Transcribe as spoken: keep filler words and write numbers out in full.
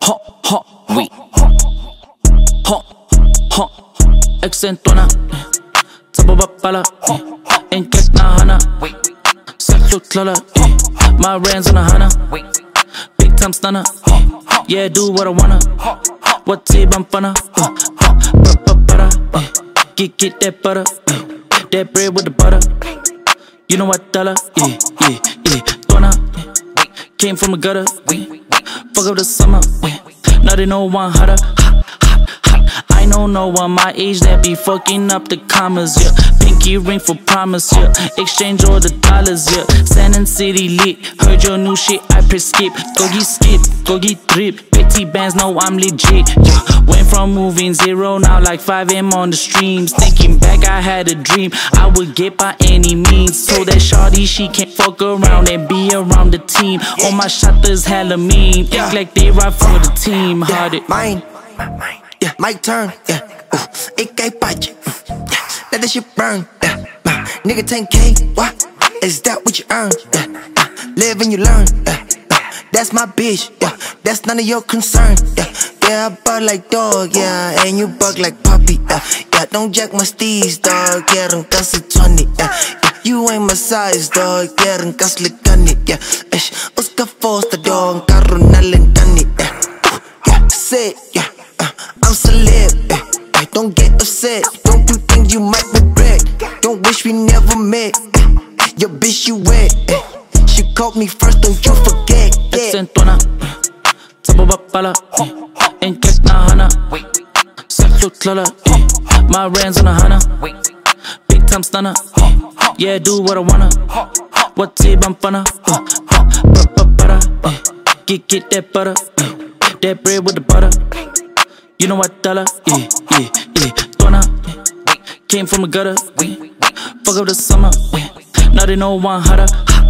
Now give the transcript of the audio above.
hot, hot, oui. Hot, hot, accentona. Sababa pala, en kek na hana. Sakto klala, my rands on a hana. Big time stunner, yeah, do what I wanna. What tip I'm funna, get get that butter, that bread with the butter. You know what dollar, yeah, yeah, yeah. Donna, came from a gutter, fuck up the summer, now they know one hotter. I know no one my age that be fucking up the commas, yeah. Pinky ring for promise, yeah. Exchange all the dollars, yeah. Sand City lit, heard your new shit, I press skip. Go get skip, go get drip. Betty bands know I'm legit, yeah. Went from moving zero, now like five M on the streams. Thinking back, I had a dream, I would get by any means. So that shawty, she can't fuck around and be around the team. All my shotters hella mean, act like they ride for the team. Hearted, mine, mine. Yeah, my turn, yeah, ooh, it can't bite you, mm, yeah, let that shit burn, yeah, uh, nigga ten K, what, is that what you earn, yeah, uh, live and you learn, yeah, uh, that's my bitch, yeah, that's none of your concern, yeah, yeah, I bug like dog, yeah, and you bug like puppy, yeah, yeah, don't jack my steez, dog, yeah, don't cuss it twenty, yeah, yeah, you ain't my size, dog, yeah, don't cuss like gunny, yeah, ish, Oscar Foster, dog, carro nalentani, yeah, ooh, yeah, say, yeah. I'm celeb, eh, eh, don't get upset. Don't do things you might regret. Don't wish we never met, eh, your bitch you wet, eh. She called me first, don't you forget, yeah. Accentona, sababa pala, en kek na hana. Sakto klala, my rands on a hana. Big time stunner, yeah, do what I wanna. What tip I'm funna, get get that butter, that bread with the butter. You know what dollar, yeah, yeah, yeah. Donna, came from a gutter, fuck up the summer, now they know one hotter.